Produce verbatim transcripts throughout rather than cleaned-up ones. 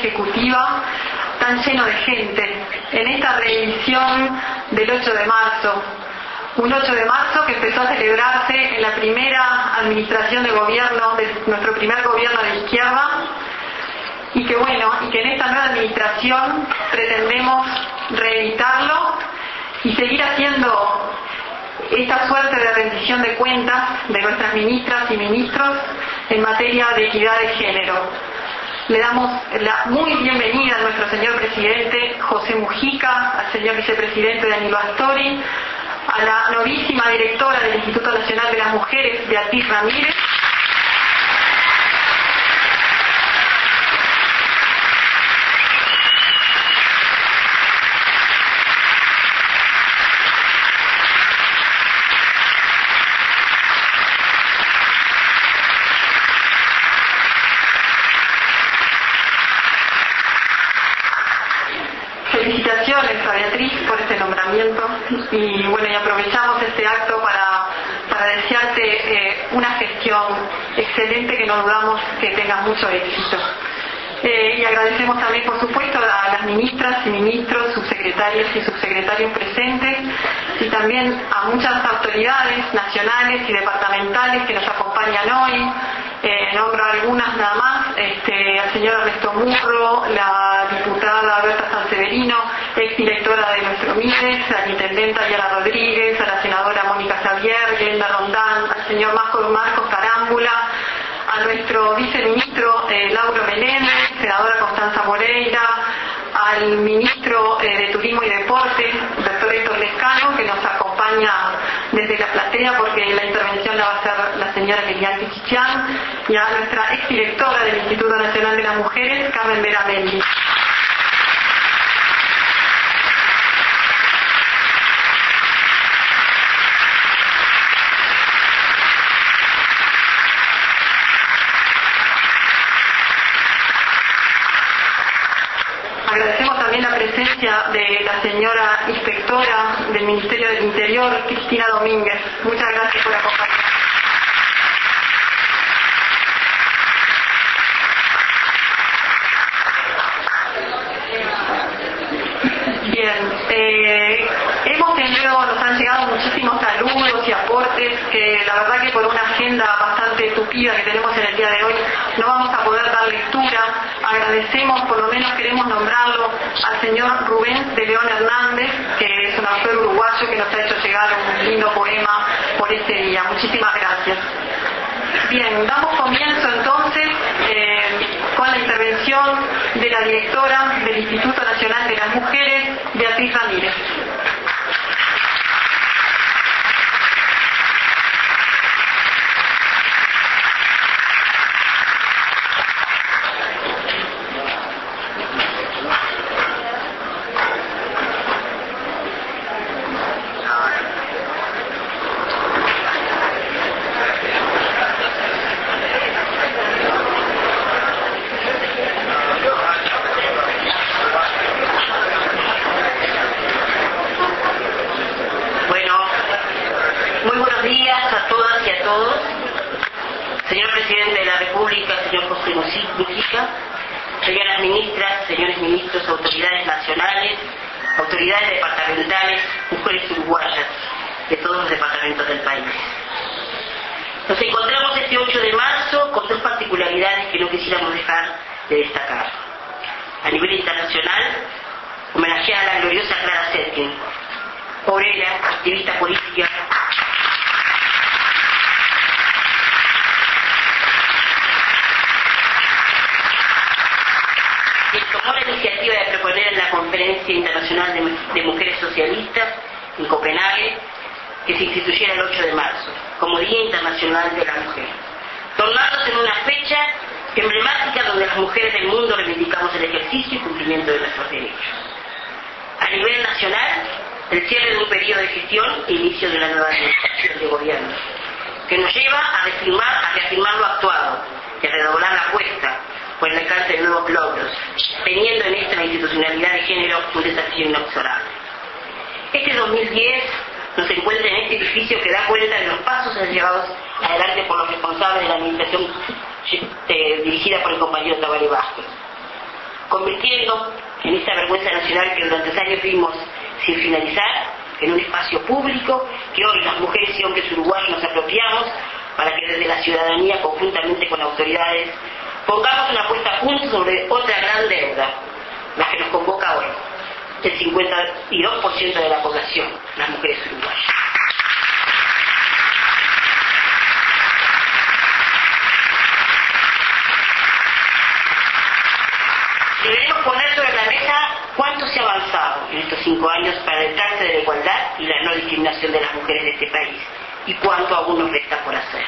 ejecutiva tan lleno de gente en esta reedición del ocho de marzo. Un ocho de marzo que empezó a celebrarse en la primera administración de gobierno, de nuestro primer gobierno de izquierda, y que bueno, y que en esta nueva administración pretendemos reeditarlo y seguir haciendo esta suerte de rendición de cuentas de nuestras ministras y ministros en materia de equidad de género. Le damos la muy bienvenida a nuestro señor presidente José Mujica, al señor vicepresidente Danilo Astori, a la novísima directora del Instituto Nacional de las Mujeres, Beatriz Ramírez, felicitaciones a Beatriz por este nombramiento y bueno, y aprovechamos este acto para, para desearte eh, una gestión excelente que no dudamos que tengas mucho éxito. Eh, y agradecemos también, por supuesto, a las ministras y ministros, subsecretarias y subsecretarios presentes, y también a muchas autoridades nacionales y departamentales que nos acompañan hoy. Eh, nombro algunas nada más, este, al señor Ernesto Murro, la diputada Berta Sanseverino, exdirectora de nuestro MIDES, a la intendenta Diana Rodríguez, a la senadora Mónica Xavier, Glenda Rondán, al señor Marcos Carámbula, a nuestro viceministro eh, Lauro Meléndez, senadora Constanza Moreira, al ministro eh, de Turismo y Deporte, doctor Héctor Lescano, que nos acompaña desde la platea porque la intervención la va a hacer la señora Lilian Pichichán, y a nuestra exdirectora del Instituto Nacional de las Mujeres, Carmen Vera Melli. Agradecemos también la presencia de la señora inspectora del Ministerio del Interior, Cristina Domínguez. Muchas gracias por acompañarnos. Bien, eh, hemos tenido, nos han llegado muchísimos saludos y aportes que la verdad que por una agenda bastante tupida que tenemos en el día de hoy no vamos a poder dar lectura. Agradecemos, por lo menos queremos nombrarlo, al señor Rubén de León Hernández, que es un autor uruguayo que nos ha hecho llegar un lindo poema por este día. Muchísimas gracias. Bien, damos comienzo entonces eh, con la intervención de la directora del Instituto Nacional de las Mujeres, Beatriz Ramírez. Señor Presidente de la República, señor José Mujica, señoras ministras, señores ministros, autoridades nacionales, autoridades departamentales, mujeres uruguayas de todos los departamentos del país. Nos encontramos este ocho de marzo con dos particularidades que no quisiéramos dejar de destacar. A nivel internacional, homenajear a la gloriosa Clara Zetkin, obrera, activista política, quien tomó la iniciativa de proponer en la Conferencia Internacional de, de Mujeres Socialistas en Copenhague que se instituyera el ocho de marzo como Día Internacional de la Mujer, tornándose en una fecha emblemática donde las mujeres del mundo reivindicamos el ejercicio y cumplimiento de nuestros derechos. A nivel nacional, el cierre de un periodo de gestión e inicio de la nueva administración de gobierno, que nos lleva a reafirmar, a reafirmar lo actuado y a redoblar la apuesta por el alcance de nuevos logros, teniendo en esta la institucionalidad de género un desafío inexorable. Este dos mil diez nos encuentra en este edificio que da cuenta de los pasos llevados adelante por los responsables de la administración eh, dirigida por el compañero Tabaré Vázquez. convirtiendo en esta vergüenza nacional que durante años vimos sin finalizar en un espacio público que hoy las mujeres y hombres uruguayos nos apropiamos para que desde la ciudadanía, conjuntamente con autoridades, pongamos una puesta a punto sobre otra gran deuda, la que nos convoca hoy, el cincuenta y dos por ciento de la población, las mujeres uruguayas. Deberemos poner sobre la mesa cuánto se ha avanzado en estos cinco años para el trance de la igualdad y la no discriminación de las mujeres de este país, y cuánto aún nos resta por hacer.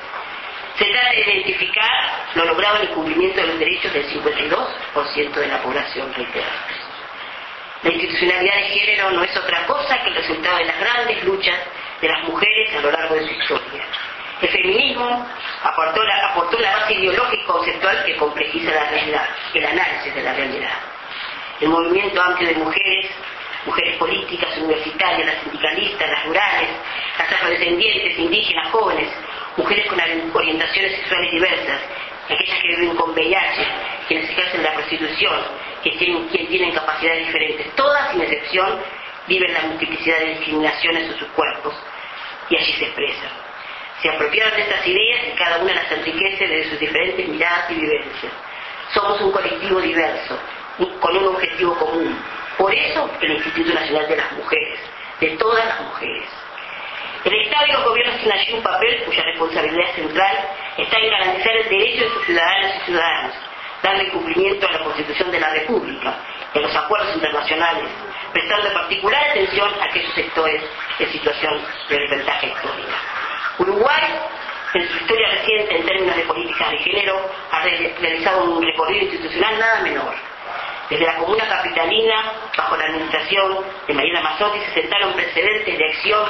Se trata de identificar lo logrado en el cumplimiento de los derechos del cincuenta y dos por ciento de la población, reiteramos. La institucionalidad de género no es otra cosa que el resultado de las grandes luchas de las mujeres a lo largo de su historia. El feminismo aportó la, aportó la base ideológica y conceptual que complejiza la realidad, el análisis de la realidad. El movimiento amplio de mujeres, mujeres políticas, universitarias, las sindicalistas, las rurales, las afrodescendientes, indígenas, jóvenes, mujeres con orientaciones sexuales diversas, aquellas que viven con V I H, quienes ejercen la prostitución, que tienen, quienes tienen capacidades diferentes, todas sin excepción viven la multiplicidad de discriminaciones en sus cuerpos y allí se expresan. Se apropiaron de estas ideas y cada una las enriquece desde sus diferentes miradas y vivencias. Somos un colectivo diverso, con un objetivo común. Por eso el Instituto Nacional de las Mujeres, de todas las mujeres. El Estado y los gobiernos tienen allí un papel cuya responsabilidad central está en garantizar el derecho de sus ciudadanos y ciudadanas, darle cumplimiento a la Constitución de la República y a los acuerdos internacionales, prestando particular atención a aquellos sectores en situación de desventaja histórica. Uruguay, en su historia reciente en términos de políticas de género, ha realizado un recorrido institucional nada menor. Desde la comuna capitalina, bajo la administración de Mariela Mazzotti, se sentaron precedentes de acción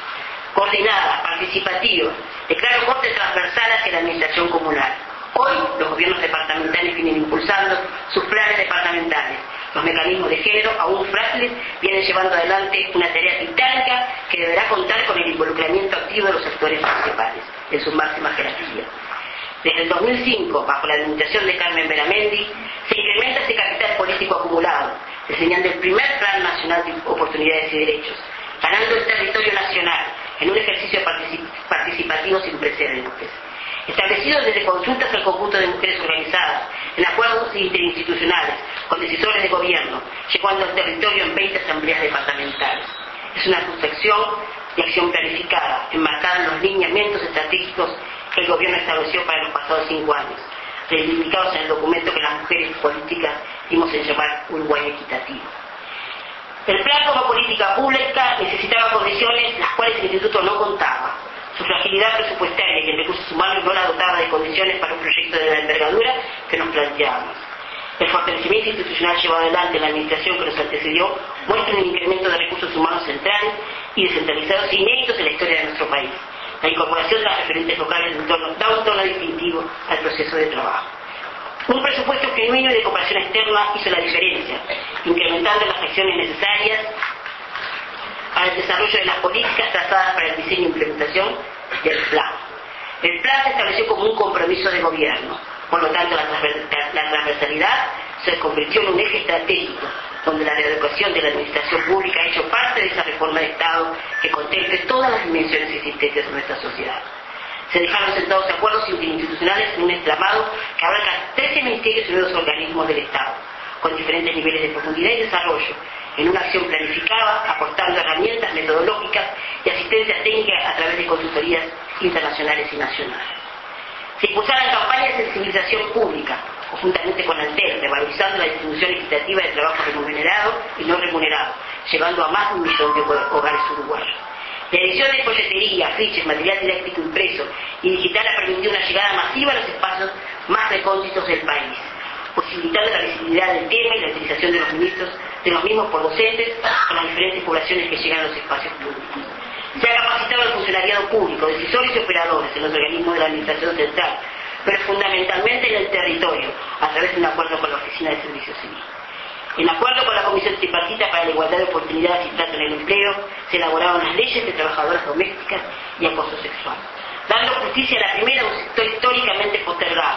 coordinada, participativa, de claro corte transversal hacia la administración comunal. Hoy, los gobiernos departamentales vienen impulsando sus planes departamentales. Los mecanismos de género, aún frágiles, vienen llevando adelante una tarea titánica que deberá contar con el involucramiento activo de los actores municipales en su máxima jerarquía. Desde el dos mil cinco, bajo la administración de Carmen Beramendi, se incrementa ese capital político acumulado, diseñando el primer Plan Nacional de Oportunidades y Derechos, ganando el territorio nacional en un ejercicio particip- participativo sin precedentes. Establecidos desde consultas al conjunto de mujeres organizadas, en acuerdos interinstitucionales, con decisores de gobierno, llegando al territorio en veinte asambleas departamentales. Es una sucesión de acción planificada, enmarcada en los lineamientos estratégicos que el gobierno estableció para los pasados cinco años, reivindicados en el documento que las mujeres políticas dimos en llamar Uruguay Equitativo. El plan como política pública necesitaba condiciones las cuales el Instituto no contaba. Su fragilidad presupuestaria y en recursos humanos no la dotaba de condiciones para un proyecto de la envergadura que nos planteábamos. El fortalecimiento institucional llevado adelante en la administración que nos antecedió muestra un incremento de recursos humanos centrales y descentralizados inéditos en la historia de nuestro país. La incorporación de las referentes locales de entorno da un tono distintivo al proceso de trabajo. Un presupuesto genuino y de cooperación externa hizo la diferencia, incrementando las acciones necesarias para el desarrollo de las políticas trazadas para el diseño e implementación del plan. El plan se estableció como un compromiso de gobierno, por lo tanto la, transver- la transversalidad se convirtió en un eje estratégico, donde la reeducación de la administración pública ha hecho parte de esa reforma de Estado que contemple todas las dimensiones existentes en nuestra sociedad. Se dejaron sentados acuerdos interinstitucionales en un entramado que abarca trece ministerios y nuevos organismos del Estado, con diferentes niveles de profundidad y desarrollo, en una acción planificada, aportando herramientas metodológicas y asistencia técnica a través de consultorías internacionales y nacionales. Se impulsaron campañas de sensibilización pública, conjuntamente con ANTER, revalorizando la distribución equitativa de trabajo remunerado y no remunerado, llevando a más de un millón de hogares uruguayos. La edición de folletería, afiches, material didáctico impreso y digital ha permitido una llegada masiva a los espacios más recónditos del país, posibilitando la visibilidad del tema y la utilización de los ministros, de los mismos por docentes, con las diferentes poblaciones que llegan a los espacios públicos. Se ha capacitado el funcionariado público, decisores y operadores en los organismos de la Administración Central, pero fundamentalmente en el territorio, a través de un acuerdo con la Oficina de Servicio Civil. En acuerdo con la Comisión Tripartita para la Igualdad de Oportunidades y Trato en el Empleo, se elaboraron las leyes de trabajadoras domésticas y acoso sexual, dando justicia a la primera un sector históricamente postergado,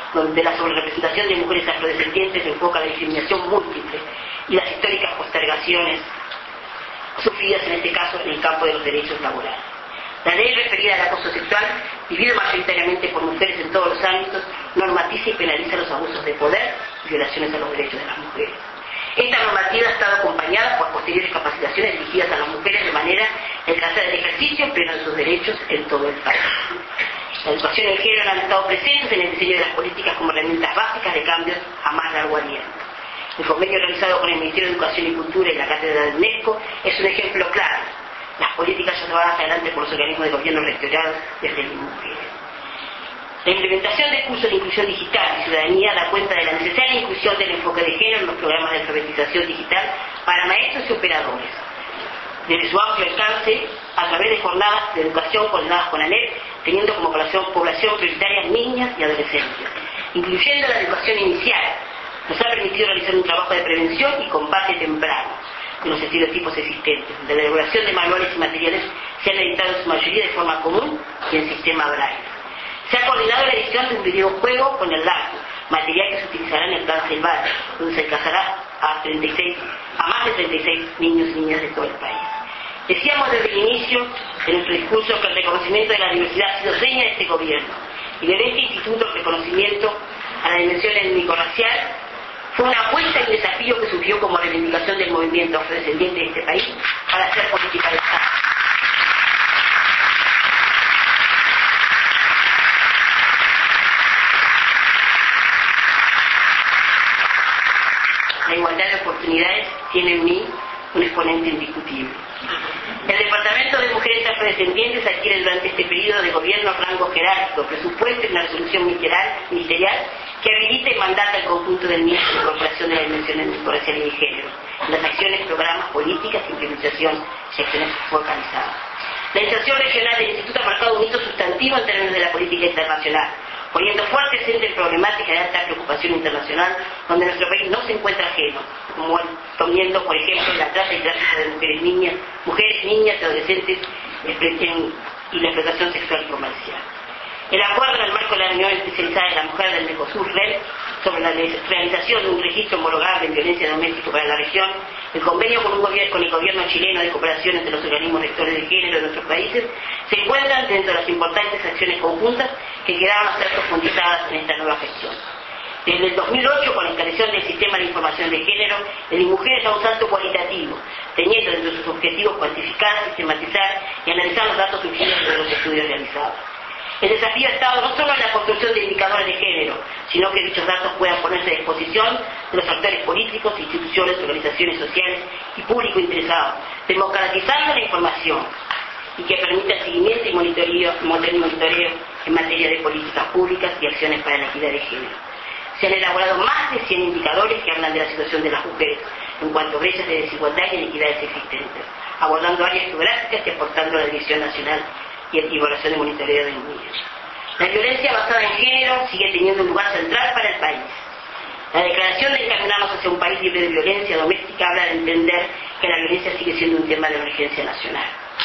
donde la sobrerepresentación de mujeres afrodescendientes enfoca la discriminación múltiple y las históricas postergaciones sufridas en este caso en el campo de los derechos laborales. La ley referida al acoso sexual, vivido mayoritariamente por mujeres en todos los ámbitos, normatiza y penaliza los abusos de poder y violaciones a los derechos de las mujeres. Esta normativa ha estado acompañada por posteriores capacitaciones dirigidas a las mujeres de manera a alcanzar el ejercicio pleno de sus derechos en todo el país. La educación y el género han estado presentes en el diseño de las políticas como herramientas básicas de cambios a más largo aliento. El convenio realizado con el Ministerio de Educación y Cultura y la Cátedra de UNESCO es un ejemplo claro. Las políticas son llevadas adelante por los organismos de gobierno rectorados desde las mujeres. La implementación de cursos de inclusión digital y ciudadanía da cuenta de la necesaria inclusión del enfoque de género en los programas de alfabetización digital para maestros y operadores, desde su amplio alcance a través de jornadas de educación coordinadas con ANEP, teniendo como población, población prioritaria niñas y adolescentes, incluyendo la educación inicial. Nos ha permitido realizar un trabajo de prevención y combate temprano de los estereotipos existentes. De la elaboración de manuales y materiales se han editado en su mayoría de forma común y en sistema braille. Se ha coordinado la edición de un videojuego con el LACU, material que se utilizará en el plan Selvar, donde se alcanzará a, treinta y seis, a más de treinta y seis niños y niñas de todo el país. Decíamos desde el inicio de nuestro discurso que el reconocimiento de la diversidad ha sido seña de este gobierno, y desde este instituto el reconocimiento a la dimensión étnico-racial fue una apuesta y un desafío que surgió como reivindicación del movimiento afrodescendiente de este país para hacer política de Estado. La igualdad de oportunidades tiene en mí un exponente indiscutible. El Departamento de Mujeres Afrodescendientes adquiere durante este periodo de gobierno rango jerárquico, presupuesto y una resolución ministerial, ministerial que habilita y mandata al conjunto del ministro de incorporación de la dimensión étnico-racial y de género, las acciones, programas, políticas, implementación y acciones focalizadas. La inserción regional del Instituto ha marcado un hito sustantivo en términos de la política internacional, poniendo fuerte acento en problemáticas de alta preocupación internacional donde nuestro país no se encuentra ajeno, como tomando, por ejemplo, la trata y tráfico de mujeres, niñas, mujeres, niñas y adolescentes y la explotación sexual y comercial. El acuerdo en el marco de la reunión especializada de la mujer del Mercosur R E D sobre la realización de un registro homologable en violencia doméstica para la región, el convenio con, un gobierno, con el gobierno chileno de cooperación entre los organismos rectores de género de nuestros países, se encuentran dentro de las importantes acciones conjuntas que quedaban a ser profundizadas en esta nueva gestión. Desde el dos mil ocho, con la instalación del Sistema de Información de Género, el INMUJERES da un salto cualitativo, teniendo entre sus objetivos cuantificar, sistematizar y analizar los datos surgidos de los estudios realizados. El desafío ha estado no solo en la construcción de indicadores de género, sino que dichos datos puedan ponerse a disposición de los actores políticos, instituciones, organizaciones sociales y público interesado, democratizando la información y que permita seguimiento y monitoreo, monitoreo en materia de políticas públicas y acciones para la equidad de género. Se han elaborado más de cien indicadores que hablan de la situación de las mujeres en cuanto a brechas de desigualdad y inequidades existentes, abordando áreas geográficas y aportando a la Dirección Nacional y evaluación de monitoreo de niños. La violencia basada en género sigue teniendo un lugar central para el país. La declaración de encaminarnos hacia un país libre de violencia doméstica habla de entender que la violencia sigue siendo un tema de emergencia nacional.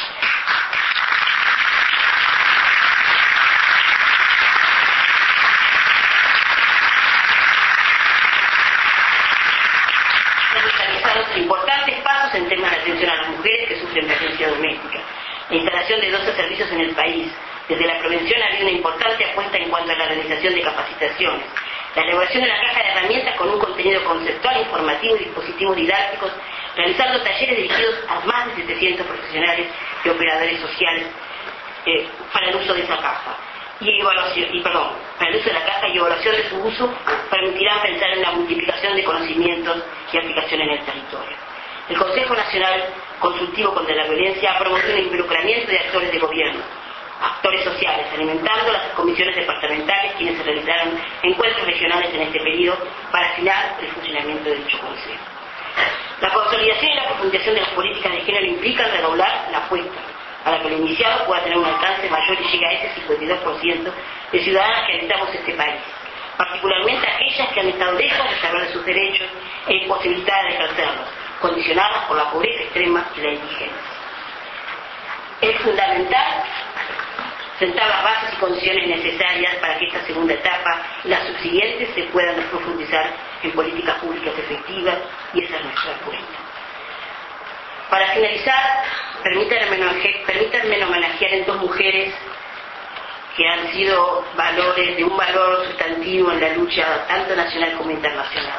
Importantes pasos en temas de atención a las mujeres que sufren violencia doméstica. La instalación de doce servicios en el país. Desde la prevención ha habido una importante apuesta en cuanto a la realización de capacitaciones. La elaboración de la caja de herramientas con un contenido conceptual, informativo y dispositivos didácticos, realizando talleres dirigidos a más de setecientos profesionales y operadores sociales eh, para el uso de esa caja. Y, evaluación, y perdón, para el uso de la caja y evaluación de su uso permitirán pensar en la multiplicación de conocimientos y aplicación en el territorio. El Consejo Nacional Consultivo contra la Violencia ha promovido el involucramiento de actores de gobierno, actores sociales, alimentando las comisiones departamentales quienes se realizaron encuentros regionales en este periodo para afinar el funcionamiento de dicho Consejo. La consolidación y la profundización de las políticas de género implican redoblar la apuesta para que lo iniciado pueda tener un alcance mayor y llegue a ese cincuenta y dos por ciento de ciudadanas que habitamos este país, particularmente aquellas que han estado lejos de saber de sus derechos e imposibilitadas de ejercerlos, condicionadas por la pobreza extrema y la indigencia. Es fundamental sentar las bases y condiciones necesarias para que esta segunda etapa y las subsiguientes se puedan profundizar en políticas públicas efectivas, y esa es nuestra apuesta. Para finalizar, permítanme, permítanme homenajear en dos mujeres que han sido valores de un valor sustantivo en la lucha tanto nacional como internacional.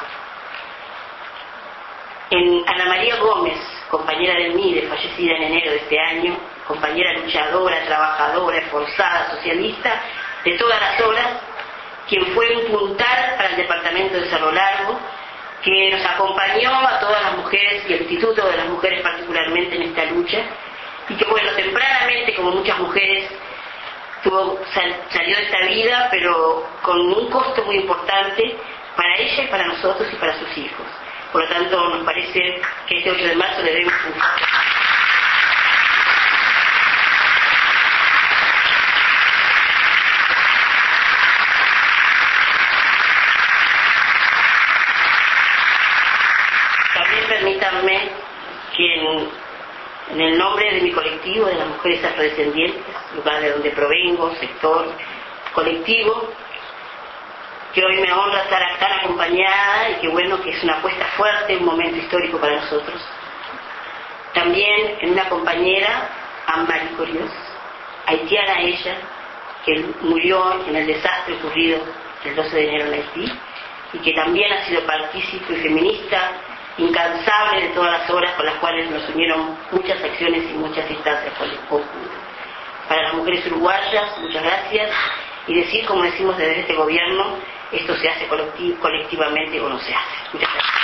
En Ana María Gómez, compañera del M I D E, fallecida en enero de este año, compañera luchadora, trabajadora, esforzada, socialista, de todas las horas, quien fue un puntal para el departamento de Cerro Largo, que nos acompañó a todas las mujeres y el Instituto de las Mujeres particularmente en esta lucha, y que bueno, tempranamente, como muchas mujeres, tuvo, sal, salió de esta vida, pero con un costo muy importante para ella y para nosotros y para sus hijos. Por lo tanto, nos parece que este ocho de marzo le debemos un fuerte. También permítanme que en, en el nombre de mi colectivo, de las mujeres afrodescendientes, lugar de donde provengo, sector colectivo, que hoy me honra estar tan acompañada y que bueno, que es una apuesta fuerte, un momento histórico para nosotros. También en una compañera, Ámbar Coriós, haitiana ella, que murió en el desastre ocurrido el doce de enero en Haití, y que también ha sido partícipe y feminista, incansable de todas las horas con las cuales nos unieron muchas acciones y muchas instancias conjuntas. Para las mujeres uruguayas, muchas gracias, y decir, como decimos desde este gobierno, esto se hace colectiv- colectivamente o no se hace. Muchas gracias.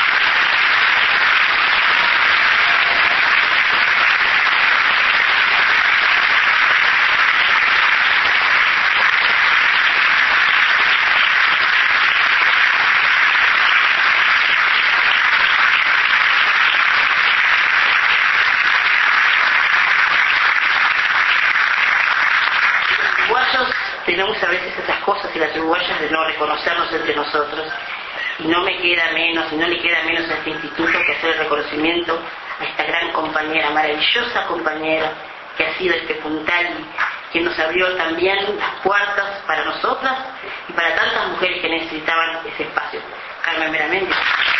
Tenemos a veces estas cosas y las uruguayas de no reconocernos entre nosotros, y no me queda menos, y no le queda menos a este instituto que hacer el reconocimiento a esta gran compañera, maravillosa compañera, que ha sido este puntal y quien nos abrió también las puertas para nosotras y para tantas mujeres que necesitaban ese espacio. Carmen Meramente.